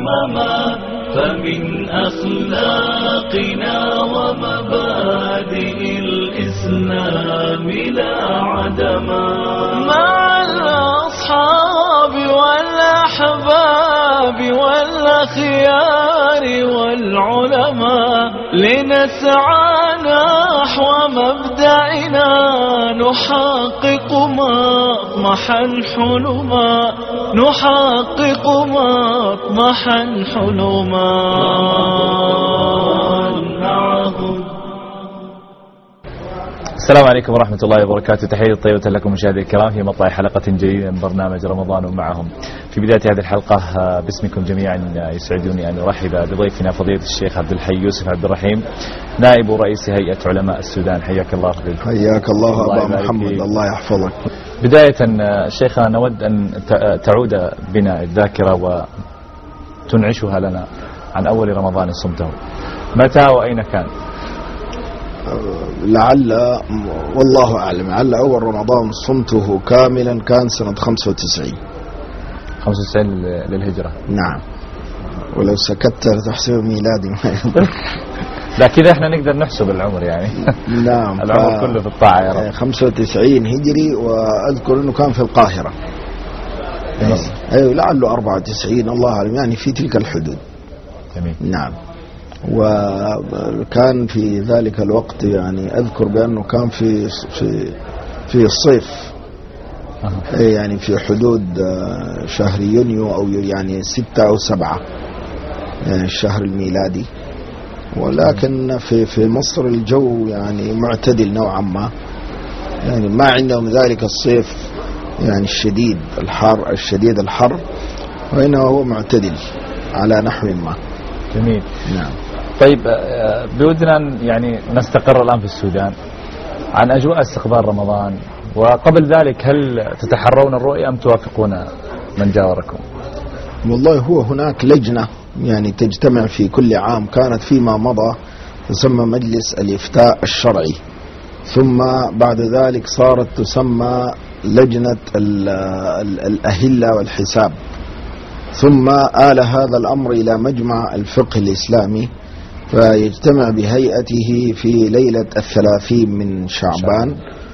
وأمما، فمن أخلاقنا ومبادئ الإسلام لا عدما. مع الأصحاب والأحباب والأخيار والعلماء لنسعى نحو مبدأنا، نحقق مطمحا حلما، نحقق مطمحا حلما. السلام عليكم ورحمة الله وبركاته. تحية طيبة لكم مشاهدي الكرام في مطلع حلقة جديدة من برنامج رمضان معهم. في بداية هذه الحلقة باسمكم جميعا يسعدني أن أرحب بضيفنا فضيلة الشيخ عبد الحي يوسف عبد الرحيم، نائب رئيس هيئة علماء السودان. حياك الله فضيلة. حياك الله أبا محمد، الله يحفظك. بداية شيخنا نود أن تعود بنا الذاكرة وتنعشها لنا عن أول رمضان صمته، متى وأين كان؟ لعل والله أعلم، لعل أول رمضان صمته كاملا كان سنة 95 للهجرة. نعم، ولو سكت تحسب ميلادي لا كذا احنا نقدر نحسب العمر يعني. نعم العمر كله في الطاعة يا رب. 95 هجري، وأذكر أنه كان في القاهرة. أيوة لعله 94 الله أعلم، يعني في تلك الحدود. جميل. نعم. وكان في ذلك الوقت يعني أذكر بأنه كان في الصيف، يعني في حدود شهر يونيو أو يعني 6 أو 7 يعني الشهر الميلادي. ولكن في مصر الجو يعني معتدل نوعا ما، يعني ما عندهم ذلك الصيف يعني الشديد الحر، وإنه هو معتدل على نحو ما. جميل. نعم. طيب بودنا يعني نستقر الآن في السودان عن أجواء استقبال رمضان، وقبل ذلك هل تتحرون الرؤية أم توافقون من جاوركم؟ والله هو هناك لجنة يعني تجتمع في كل عام، كانت فيما مضى تسمى مجلس الإفتاء الشرعي، ثم بعد ذلك صارت تسمى لجنة الأهلة والحساب، ثم آل هذا الأمر إلى مجمع الفقه الإسلامي، فيجتمع بهيئته في ليلة 30 من شعبان،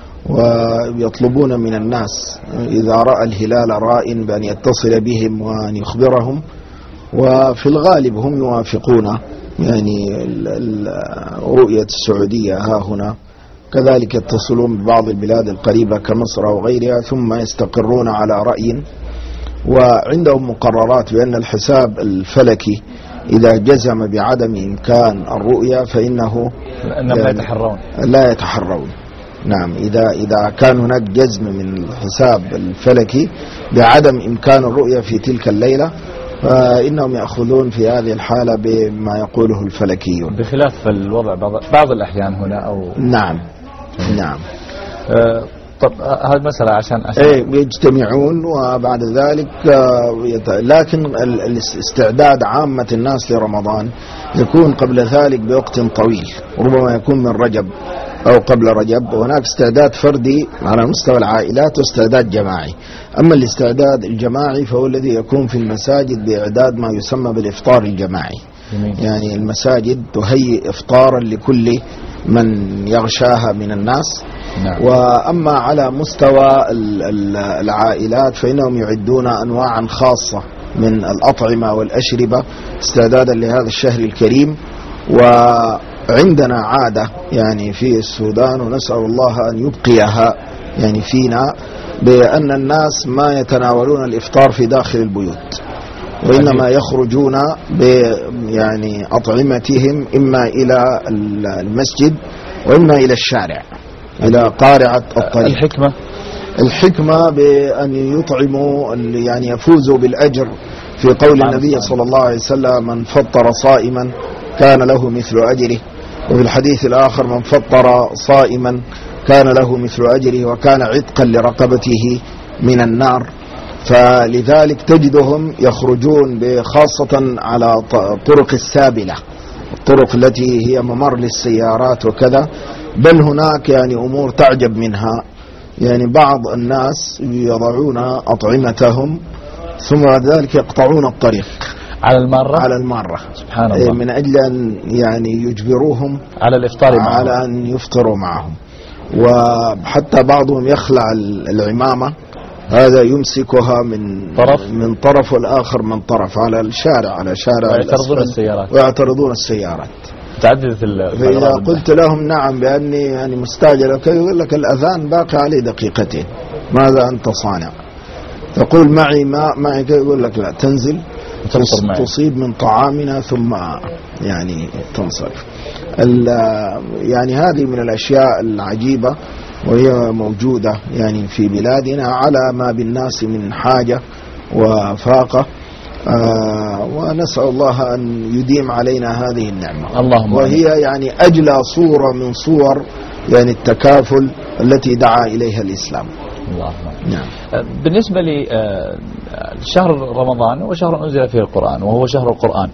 ويطلبون من الناس إذا رأى الهلال راء بأن يتصل بهم وأن يخبرهم، وفي الغالب هم يوافقون يعني رؤية السعودية ها هنا، كذلك يتصلون ببعض البلاد القريبة كمصر أو غيرها، ثم يستقرون على رأي. وعندهم مقررات بأن الحساب الفلكي إذا جزم بعدم إمكان الرؤية فإنهم لا يتحرون. نعم، إذا كان هناك جزم من الحساب الفلكي بعدم إمكان الرؤية في تلك الليلة، فإنهم يأخذون في هذه الحالة بما يقوله الفلكيون، بخلاف الوضع بعض الأحيان هنا أو نعم. نعم. طب هذه مسألة عشان يجتمعون، وبعد ذلك لكن الاستعداد عامة الناس لرمضان يكون قبل ذلك بوقت طويل، ربما يكون من رجب أو قبل رجب، وهناك استعداد فردي على مستوى العائلات واستعداد جماعي. أما الاستعداد الجماعي فهو الذي يكون في المساجد بإعداد ما يسمى بالإفطار الجماعي. يعني المساجد تهيئ إفطارا لكل من يغشاها من الناس. نعم. وأما على مستوى العائلات فإنهم يعدون أنواعا خاصة من الأطعمة والأشربة استعدادا لهذا الشهر الكريم. وعندنا عادة يعني في السودان، ونسأل الله أن يبقيها يعني فينا، بأن الناس ما يتناولون الإفطار في داخل البيوت، وإنما يخرجون يعني أطعمتهم إما إلى المسجد وإما إلى الشارع، إلى قارعة الطريق. الحكمة بأن يطعموا يعني يفوزوا بالأجر في قول النبي صلى الله عليه وسلم: من فطر صائما كان له مثل أجره، وفي الحديث الآخر: من فطر صائما كان له مثل أجره وكان عتقا لرقبته من النار. فلذلك تجدهم يخرجون خاصة على طرق السابلة، الطرق التي هي ممر للسيارات وكذا، بل هناك يعني أمور تعجب منها. يعني بعض الناس يضعون أطعمتهم ثم بعد ذلك يقطعون الطريق على المارة؟ على المارة، سبحان الله، من أجل أن يعني يجبروهم على الإفطار معهم، على أن يفطروا معهم. وحتى بعضهم يخلع العمامة، هذا يمسكها من طرف والآخر من طرف على الشارع، على شارع ويعترضون السيارات، ويعترضون السيارات. تعددت فإذا قلت لهم نعم بأني يعني مستعجل، يقول لك الأذان باقي عليه دقيقتين، ماذا أنت صانع؟ تقول معي ماء، معي يقول لك لا، تنزل تصيب من طعامنا ثم يعني تنصرف. يعني هذه من الأشياء العجيبة، وهي موجودة يعني في بلادنا على ما بالناس من حاجة وفاقة، ونسأل الله أن يديم علينا هذه النعمة، اللهم، وهي يعني أجلى صورة من صور يعني التكافل التي دعا إليها الإسلام. اللهم. نعم. بالنسبة لي شهر رمضان هو شهر أنزل فيه القرآن، وهو شهر القرآن.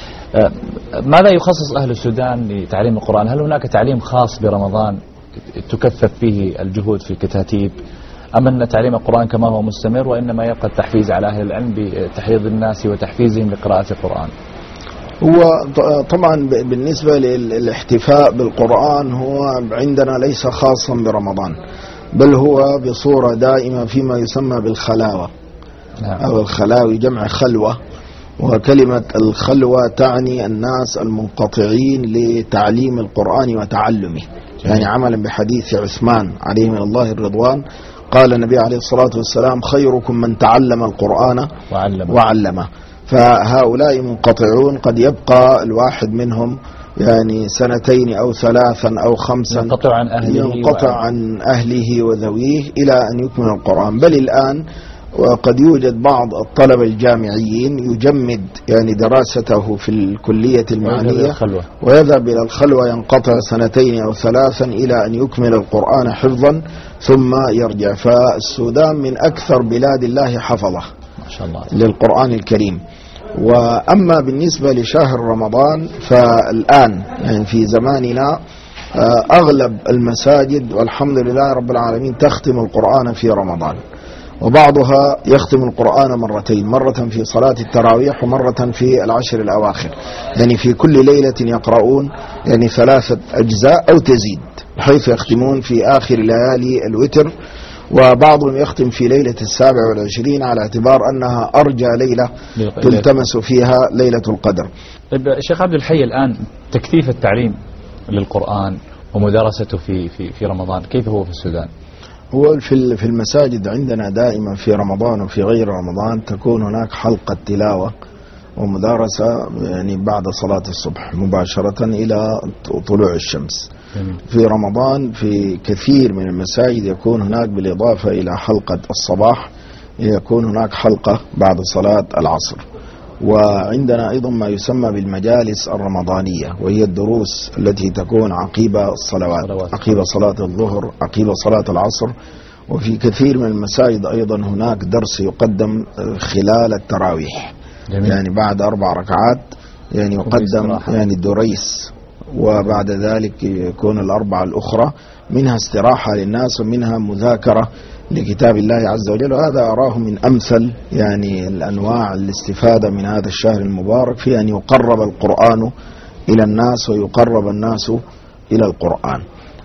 ماذا يخصص أهل السودان لتعليم القرآن؟ هل هناك تعليم خاص برمضان تكثف فيه الجهود في الكتاتيب، أم أن تعليم القرآن كما هو مستمر، وإنما يبقى التحفيز على أهل العلم بتحريض الناس وتحفيزهم لقراءة القرآن؟ هو طبعا بالنسبة للاحتفاء بالقرآن هو عندنا ليس خاصا برمضان، بل هو بصورة دائمة فيما يسمى بالخلاوة. نعم. أو الخلاوي جمع خلوة، وكلمة الخلوة تعني الناس المنقطعين لتعليم القرآن وتعلمه. يعني عملا بحديث عثمان عليه من الله الرضوان، قال النبي عليه الصلاة والسلام: خيركم من تعلم القرآن وعلمه. فهؤلاء منقطعون، قد يبقى الواحد منهم يعني 2 أو 3 أو 5 ينقطع عن أهله وذويه إلى أن يكمل القرآن. بل الآن وقد يوجد بعض الطلبة الجامعيين يجمد يعني دراسته في الكلية المعنية ويذهب إلى الخلوة، ينقطع 2 أو 3 إلى أن يكمل القرآن حفظا ثم يرجع. فالسودان من أكثر بلاد الله حفظه ما شاء الله للقرآن الكريم. وأما بالنسبة لشهر رمضان، فالآن يعني في زماننا أغلب المساجد والحمد لله رب العالمين تختم القرآن في رمضان، وبعضها يختم القرآن 2 مرتين، مرة في صلاة التراويح ومرة في العشر الأواخر. يعني في كل ليلة يقرؤون يعني 3 أجزاء أو تزيد، بحيث يختمون في آخر ليالي الوتر، وبعضهم يختم في ليلة 27 على اعتبار أنها أرجى ليلة تلتمس فيها ليلة القدر. طيب شيخ عبد الحي، الآن تكثيف التعليم للقرآن ومدارسته في رمضان كيف هو في السودان؟ هو في المساجد عندنا دائما في رمضان وفي غير رمضان تكون هناك حلقة تلاوة ومدارسة يعني بعد صلاة الصبح مباشرة إلى طلوع الشمس. في رمضان في كثير من المساجد يكون هناك بالإضافة إلى حلقة الصباح يكون هناك حلقة بعد صلاة العصر. وعندنا أيضا ما يسمى بالمجالس الرمضانية، وهي الدروس التي تكون عقيب الصلوات، عقيب صلاة الظهر، عقيب صلاة العصر. وفي كثير من المساجد أيضا هناك درس يقدم خلال التراويح. جميل. يعني بعد 4 ركعات يعني يقدم يعني الدريس، وبعد ذلك يكون ال4 الأخرى منها استراحة للناس ومنها مذاكرة لكتاب الله عز وجل. وهذا أراه من أمثل يعني الأنواع الاستفادة من هذا الشهر المبارك، في أن يقرب القرآن إلى الناس ويقرب الناس إلى القرآن.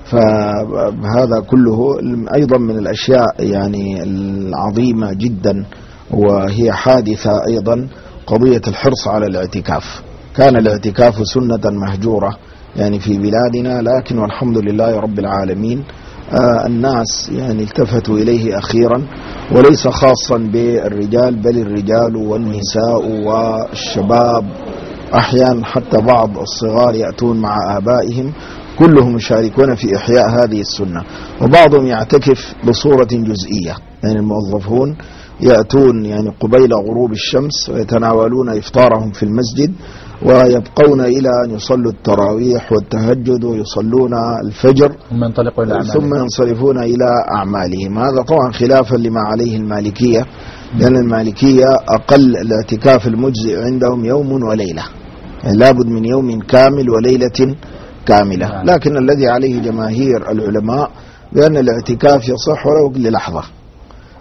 فهذا كله أيضا من الأشياء يعني العظيمة جدا، وهي حادثة أيضا قضية الحرص على الاعتكاف. كان الاعتكاف سنة مهجورة يعني في بلادنا، لكن والحمد لله رب العالمين الناس يعني التفتوا إليه أخيرا، وليس خاصا بالرجال بل الرجال والنساء والشباب، أحيانا حتى بعض الصغار يأتون مع آبائهم، كلهم يشاركون في إحياء هذه السنة. وبعضهم يعتكف بصورة جزئية، يعني الموظفون يأتون يعني قبيل غروب الشمس ويتناولون إفطارهم في المسجد، ويبقون إلى أن يصلوا التراويح والتهجد ويصلون الفجر ثم ينصرفون إلى أعمالهم. هذا طبعا خلافا لما عليه المالكية، لأن المالكية أقل الاعتكاف المجزئ عندهم يوم وليلة، يعني لابد من يوم كامل وليلة كاملة. لكن الذي عليه جماهير العلماء بأن الاعتكاف يصح ولو للحظة،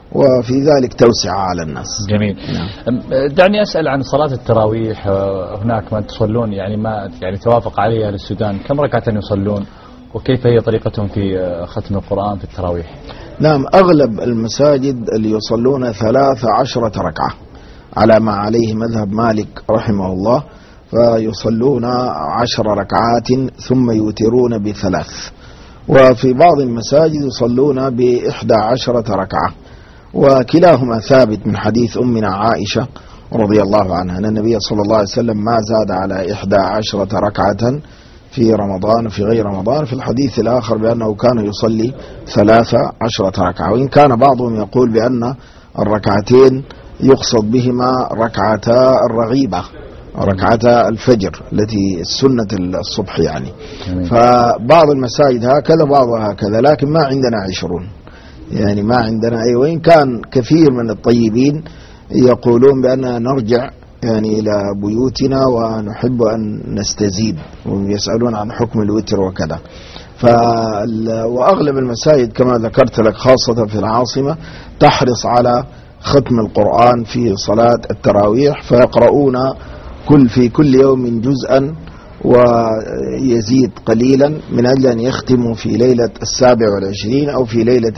وفي ذلك توسعة على الناس. جميل. دعني أسأل عن صلاة التراويح. هناك من تصلون يعني ما يعني توافق عليها أهل السودان، كم ركعة يصلون وكيف هي طريقتهم في ختم القرآن في التراويح؟ نعم، أغلب المساجد اللي يصلون 13 ركعة على ما عليه مذهب مالك رحمه الله، فيصلون 10 ركعات ثم يوترون ب3. وفي بعض المساجد يصلون ب11 ركعة، وكلاهما ثابت من حديث أمنا عائشة رضي الله عنها أن النبي صلى الله عليه وسلم ما زاد على 11 ركعة في رمضان في غير رمضان، في الحديث الآخر بأنه كان يصلي 13 ركعة. وإن كان بعضهم يقول بأن الركعتين يقصد بهما ركعتا الرغيبة، ركعتا الفجر التي سنة الصبح يعني. فبعض المساجد هكذا بعضها هكذا، لكن ما عندنا 20 يعني ما عندنا وإن كان كثير من الطيبين يقولون بأننا نرجع يعني إلى بيوتنا ونحب أن نستزيد، ويسألون عن حكم الوتر وكذا. وأغلب المساجد كما ذكرت لك خاصة في العاصمة تحرص على ختم القرآن في صلاة التراويح، فيقرؤون في كل يوم جزءا ويزيد قليلا من أجل أن يختموا في ليلة 27 أو في ليلة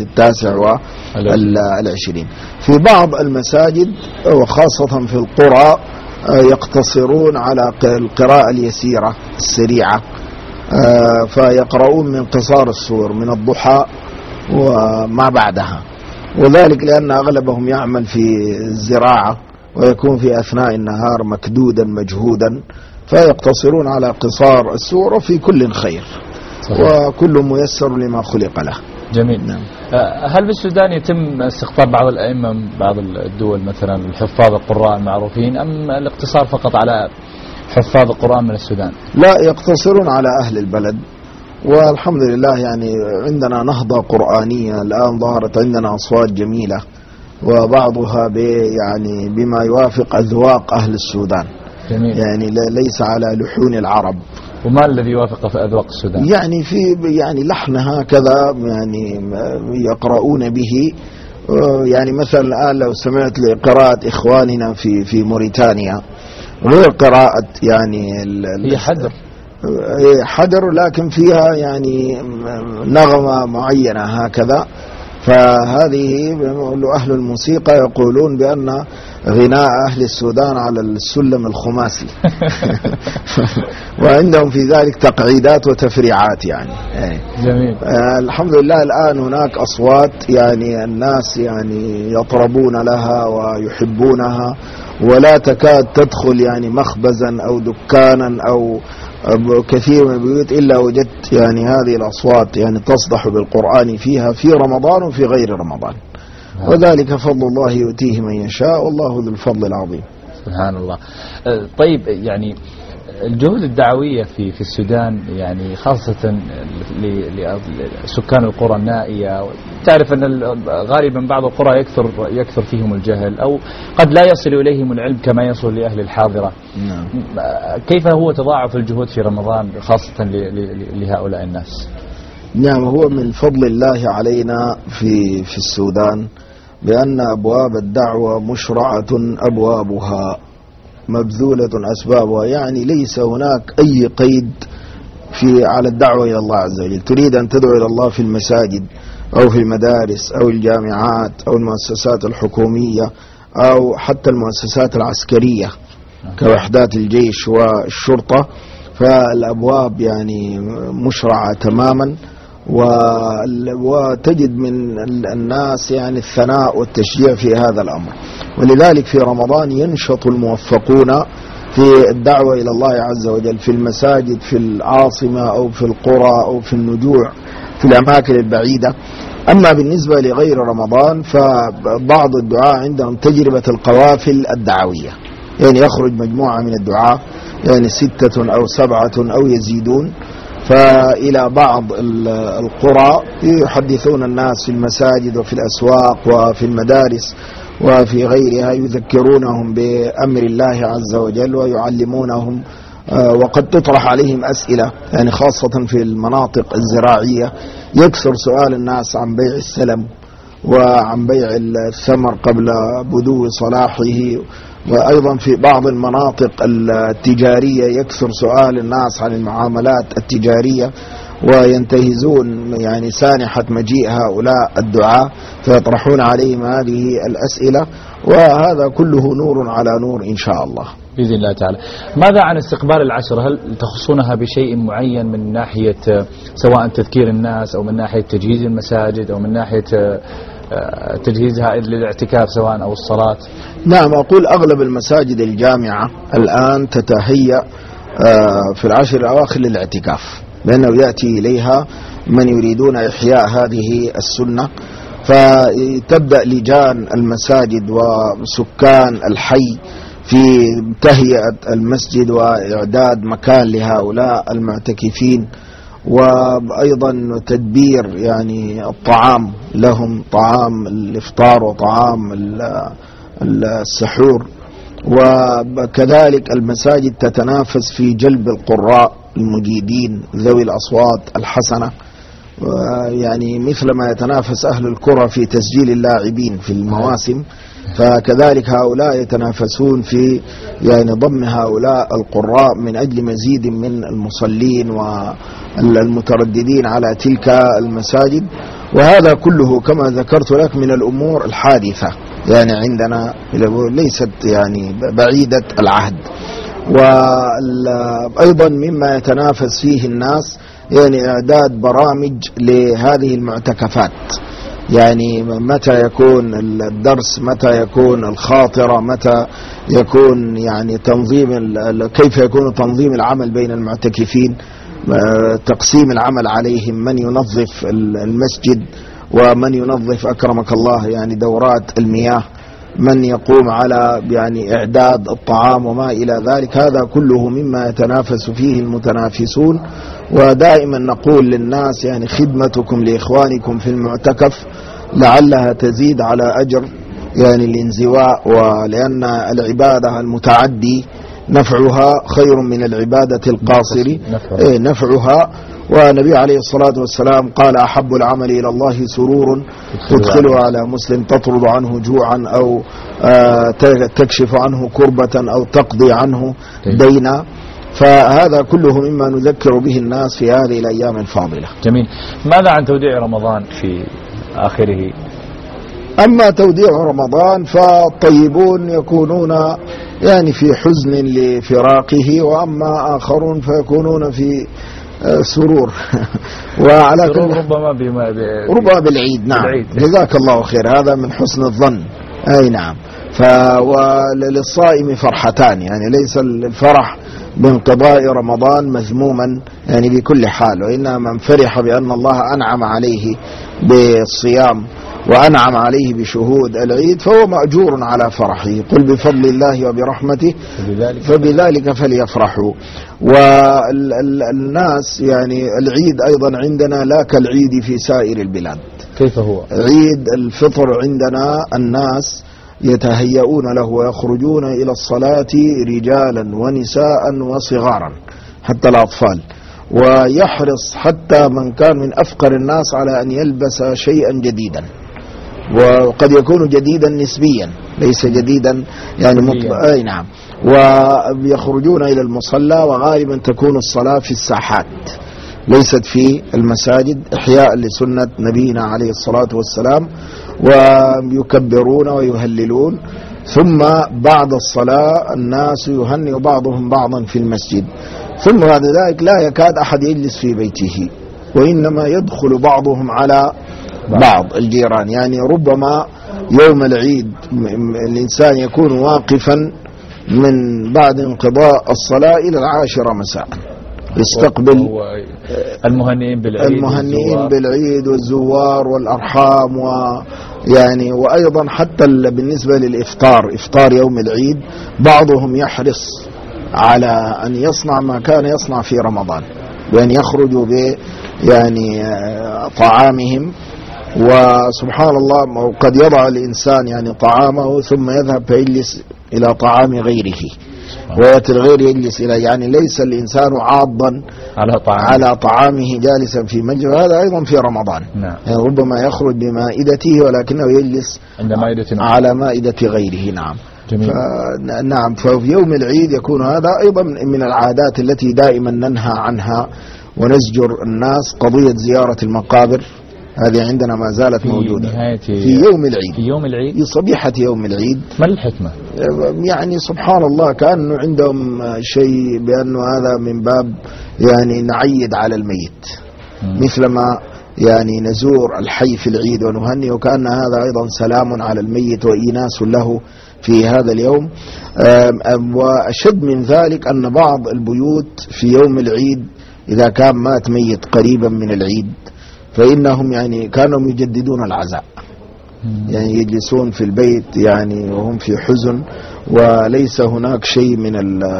29. في بعض المساجد وخاصة في القرى يقتصرون على القراءة اليسيرة السريعة، فيقرؤون من قصار السور من الضحى وما بعدها، وذلك لأن أغلبهم يعمل في الزراعة ويكون في أثناء النهار مكدودا مجهودا، فيقتصرون على قصار السور، وفي كل خير وكل ميسر لما خلق له. جميل. نعم. هل بالسودان يتم استقطاب بعض الأئمة من بعض الدول مثلا الحفاظ القراء المعروفين، أم الاقتصار فقط على حفاظ القرآن من السودان؟ لا، يقتصرون على أهل البلد، والحمد لله يعني عندنا نهضة قرآنية الآن، ظهرت عندنا أصوات جميلة وبعضها يعني بما يوافق أذواق أهل السودان. جميل. يعني ليس على لحون العرب. وما الذي يوافق في أذواق السودان؟ يعني في يعني لحنها كذا يعني يقرؤون به. يعني مثلا الآن لو سمعت لقراءة إخواننا في موريتانيا غير قراءة يعني هي حدر لكن فيها يعني نغمة معينة هكذا. فهذه أهل الموسيقى يقولون بأن غناء أهل السودان على السلم الخماسي وعندهم في ذلك تقعيدات وتفريعات يعني. جميل. الحمد لله الآن هناك أصوات يعني الناس يعني يطربون لها ويحبونها، ولا تكاد تدخل يعني مخبزا أو دكانا أو كثير من البيوت إلا وجدت يعني هذه الأصوات يعني تصدح بالقرآن فيها في رمضان وفي غير رمضان. وذلك فضل الله يؤتيه من يشاء، والله ذو الفضل العظيم. سبحان الله. طيب يعني الجهود الدعوية في السودان يعني خاصة لسكان القرى النائية، تعرف أن غالبا بعض القرى يكثر فيهم الجهل أو قد لا يصل إليهم العلم كما يصل لأهل الحاضرة. نعم. كيف هو تضاعف الجهود في رمضان خاصة لهؤلاء الناس؟ نعم، هو من فضل الله علينا في السودان بأن أبواب الدعوة مشرعة أبوابها مبذولة أسبابها، يعني ليس هناك أي قيد على الدعوة إلى الله عز وجل. تريد أن تدعو إلى الله في المساجد أو في المدارس أو الجامعات أو المؤسسات الحكومية أو حتى المؤسسات العسكرية كوحدات الجيش والشرطة، فالأبواب يعني مشرعة تماما، وتجد من الناس يعني الثناء والتشجيع في هذا الأمر. ولذلك في رمضان ينشط الموفقون في الدعوة إلى الله عز وجل في المساجد في العاصمة أو في القرى أو في النجوع في الأماكن البعيدة. أما بالنسبة لغير رمضان فبعض الدعاء عندهم تجربة القوافل الدعوية، يعني يخرج مجموعة من الدعاء يعني 6 أو 7 أو يزيدون، فإلى بعض القرى يحدثون الناس في المساجد وفي الأسواق وفي المدارس وفي غيرها، يذكرونهم بأمر الله عز وجل ويعلمونهم، وقد تطرح عليهم أسئلة يعني خاصة في المناطق الزراعية يكثر سؤال الناس عن بيع السلم وعن بيع الثمر قبل بدو صلاحه. وأيضا في بعض المناطق التجارية يكثر سؤال الناس عن المعاملات التجارية، وينتهزون يعني سانحة مجيء هؤلاء الدعاة فيطرحون عليهم هذه الأسئلة، وهذا كله نور على نور إن شاء الله بإذن الله تعالى. ماذا عن استقبال العشرة؟ هل تخصونها بشيء معين من ناحية سواء تذكير الناس أو من ناحية تجهيز المساجد أو من ناحية تجهيزها للاعتكاف سواء أو الصلاة؟ نعم، أقول أغلب المساجد الجامعة الآن تتهيأ في العشر الأواخر للاعتكاف، لأنه يأتي إليها من يريدون إحياء هذه السنة، فتبدأ لجان المساجد وسكان الحي في تهيئة المسجد وإعداد مكان لهؤلاء المعتكفين، وأيضا تدبير يعني الطعام لهم، طعام الإفطار وطعام السحور. وكذلك المساجد تتنافس في جلب القراء المجيدين ذوي الأصوات الحسنة، يعني مثل ما يتنافس أهل الكرة في تسجيل اللاعبين في المواسم، فكذلك هؤلاء يتنافسون في يعني ضم هؤلاء القراء من أجل مزيد من المصلين والمترددين على تلك المساجد. وهذا كله كما ذكرت لك من الأمور الحادثة يعني عندنا، ليست يعني بعيدة العهد. وأيضا مما يتنافس فيه الناس يعني إعداد برامج لهذه المعتكفات، يعني متى يكون الدرس، متى يكون الخاطرة، متى يكون يعني تنظيم، كيف يكون تنظيم العمل بين المعتكفين، تقسيم العمل عليهم، من ينظف المسجد ومن ينظف أكرمك الله يعني دورات المياه، من يقوم على يعني إعداد الطعام وما إلى ذلك. هذا كله مما يتنافس فيه المتنافسون. ودائما نقول للناس يعني خدمتكم لإخوانكم في المعتكف لعلها تزيد على أجر يعني الانزواء، ولأن العبادة المتعدي نفعها خير من العبادة القاصر نفعها. والنبي عليه الصلاة والسلام قال أحب العمل إلى الله سرور تدخله على مسلم تطرد عنه جوعا أو تكشف عنه كربة أو تقضي عنه دينا. فهذا كله مما نذكر به الناس في هذه الأيام الفاضلة. جميل. ماذا عن توديع رمضان في آخره؟ أما توديع رمضان فالطيبون يكونون يعني في حزن لفراقه، وأما آخرون فيكونون في سرور وعلى ربما بالعيد. نعم، جزاك الله خير، هذا من حسن الظن. أي نعم. وللصائم فرحتان، يعني ليس الفرح بانقضاء رمضان مذموما يعني بكل حال، وإنما من فرح بأن الله أنعم عليه بالصيام وأنعم عليه بشهود العيد فهو مأجور على فرحه. قل بفضل الله وبرحمته فبذلك فليفرحوا. والناس يعني العيد أيضا عندنا لا كالعيد في سائر البلاد. كيف هو؟ عيد الفطر عندنا الناس يتهيئون له ويخرجون إلى الصلاة رجالا ونساء وصغارا حتى الأطفال، ويحرص حتى من كان من أفقر الناس على أن يلبس شيئا جديدا، وقد يكون جديدا نسبيا ليس جديدا يعني مطلق. أي نعم. ويخرجون إلى المصلى، وغالبا تكون الصلاة في الساحات ليست في المساجد إحياء لسنة نبينا عليه الصلاة والسلام، ويكبرون ويهللون، ثم بعد الصلاة الناس يهنئ بعضهم بعضا في المسجد، ثم بعد ذلك لا يكاد أحد يجلس في بيته، وإنما يدخل بعضهم على بعض الجيران. يعني ربما يوم العيد الإنسان يكون واقفا من بعد انقضاء الصلاة إلى 10 مساء يستقبل المهنئين بالعيد والزوار والأرحام، ويعني وأيضا حتى بالنسبة للإفطار، إفطار يوم العيد بعضهم يحرص على أن يصنع ما كان يصنع في رمضان، بأن يخرجوا يعني طعامهم. وسبحان الله قد يضع الإنسان يعني طعامه ثم يذهب فيجلس إلى طعام غيره، ويأتي الغير يجلس إليه، يعني ليس الإنسان عاضا على طعامه جالسا في مجلس، وهذا أيضا في رمضان. نعم. يعني ربما يخرج بمائدته ولكنه يجلس على مائدة غيره. نعم. جميل. نعم. ففي يوم العيد يكون هذا أيضا من العادات التي دائما ننهى عنها ونزجر الناس. قضية زيارة المقابر هذه عندنا ما زالت موجودة في يوم العيد في صبيحة يوم العيد. ما الحكمة؟ يعني سبحان الله كأنه عندهم شيء بأنه هذا من باب يعني نعيد على الميت، مثلما يعني نزور الحي في العيد ونهنئ، وكأن هذا أيضا سلام على الميت وإيناس له في هذا اليوم. وأشد من ذلك أن بعض البيوت في يوم العيد إذا كان مات ميت قريبا من العيد فإنهم يعني كانوا يجددون العزاء، يعني يجلسون في البيت يعني وهم في حزن، وليس هناك شيء من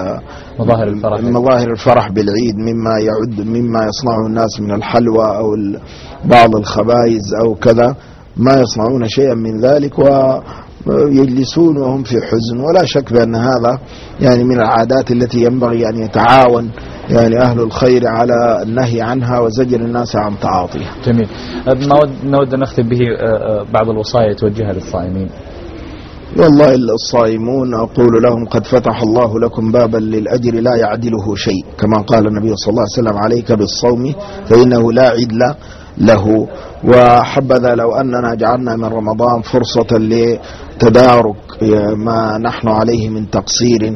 مظاهر الفرح بالعيد مما يصنعه الناس من الحلوى أو بعض الخبائز أو كذا، ما يصنعون شيئا من ذلك ويجلسون وهم في حزن. ولا شك بأن هذا يعني من العادات التي ينبغي أن يتعاون يعني أهل الخير على النهي عنها وزجر الناس عن تعاطيها. جميل. نود أن نختم به بعض الوصايا توجهها للصائمين. والله الصائمون أقول لهم قد فتح الله لكم بابا للأجر لا يعدله شيء، كما قال النبي صلى الله عليه وسلم عليك بالصوم فإنه لا عدل له. وحبذا لو أننا جعلنا من رمضان فرصة لتدارك ما نحن عليه من تقصير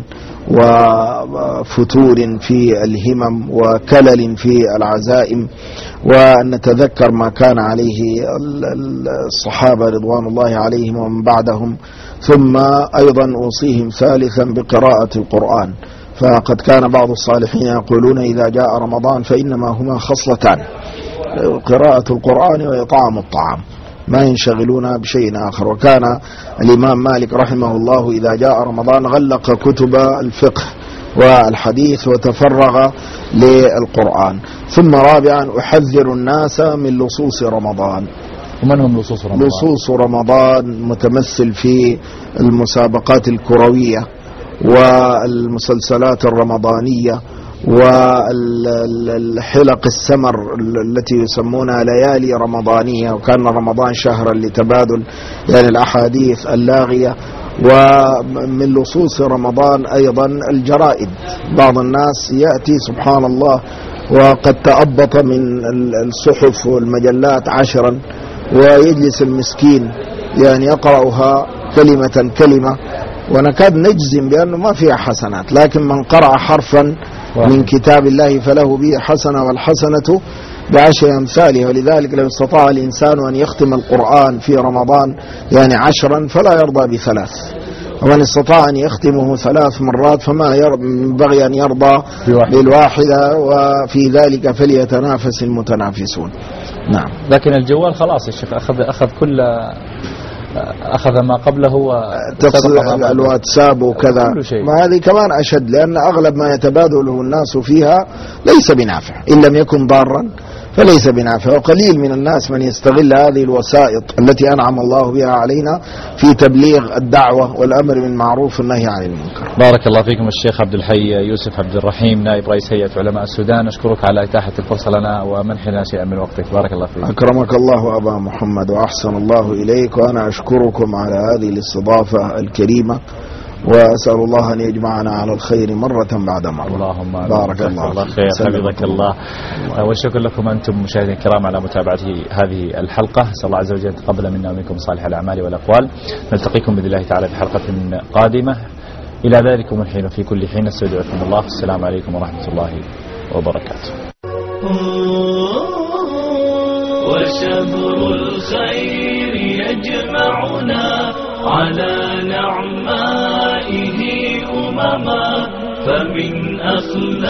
وفتور في الهمم وكلل في العزائم، وأن نتذكر ما كان عليه الصحابة رضوان الله عليهم ومن بعدهم. ثم أيضا أوصيهم ثالثا بقراءة القرآن، فقد كان بعض الصالحين يقولون إذا جاء رمضان فإنما هما خصلتان: قراءة القرآن وإطعام الطعام، ما ينشغلون بشيء آخر. وكان الإمام مالك رحمه الله إذا جاء رمضان غلق كتب الفقه والحديث وتفرغ للقرآن. ثم رابعا أحذر الناس من لصوص رمضان. ومن هم لصوص رمضان؟ لصوص رمضان متمثل في المسابقات الكروية والمسلسلات الرمضانية والحلق السمر التي يسمونها ليالي رمضانية، وكان رمضان شهرا لتبادل يعني الأحاديث اللاغية. ومن لصوص رمضان أيضا الجرائد. بعض الناس يأتي سبحان الله وقد تأبط من الصحف والمجلات 10 ويجلس المسكين يعني يقرأها كلمة كلمة، ونكاد نجزم بأنه ما فيها حسنات، لكن من قرأ حرفا من كتاب الله فله به حسنة والحسنة ب10 أمثالها. ولذلك لو استطاع الإنسان أن يختم القرآن في رمضان يعني 10 فلا يرضى ب3، ومن استطاع أن يختمه 3 مرات فما ينبغي أن يرضى بالواحدة، وفي ذلك فليتنافس المتنافسون. نعم. لكن الجوال خلاص الشيخ أخذ ما قبله الواتساب وكذا، ما هذه كمان أشد، لأن أغلب ما يتبادله الناس فيها ليس بنافع، إن لم يكن ضارا فليس بنافع. وقليل من الناس من يستغل هذه الوسائط التي أنعم الله بها علينا في تبليغ الدعوة والأمر بالمعروف والنهي عن المنكر. بارك الله فيكم الشيخ عبد الحي يوسف عبد الرحيم، نائب رئيس هيئة علماء السودان، أشكرك على إتاحة الفرصة لنا ومنحنا شيئا من وقتك. بارك الله فيك. أكرمك الله أبا محمد وأحسن الله إليك، وأنا أشكركم على هذه الاستضافة الكريمة، وأسأل الله أن يجمعنا على الخير مرة بعد مرة. اللهم بارك الله خير. حفظك الله. والشكر لكم أنتم مشاهدين الكرام على متابعة هذه الحلقة. أسأل الله عز وجل تقبل منا ومنكم صالح الأعمال والأقوال. نلتقيكم بإذن الله تعالى في حلقة قادمة. إلى ذلكم الحين في كل حين استودعكم الله. السلام عليكم ورحمة الله وبركاته. وشهر الخير يجمعنا على نعمائه أمما، فمن أخلاق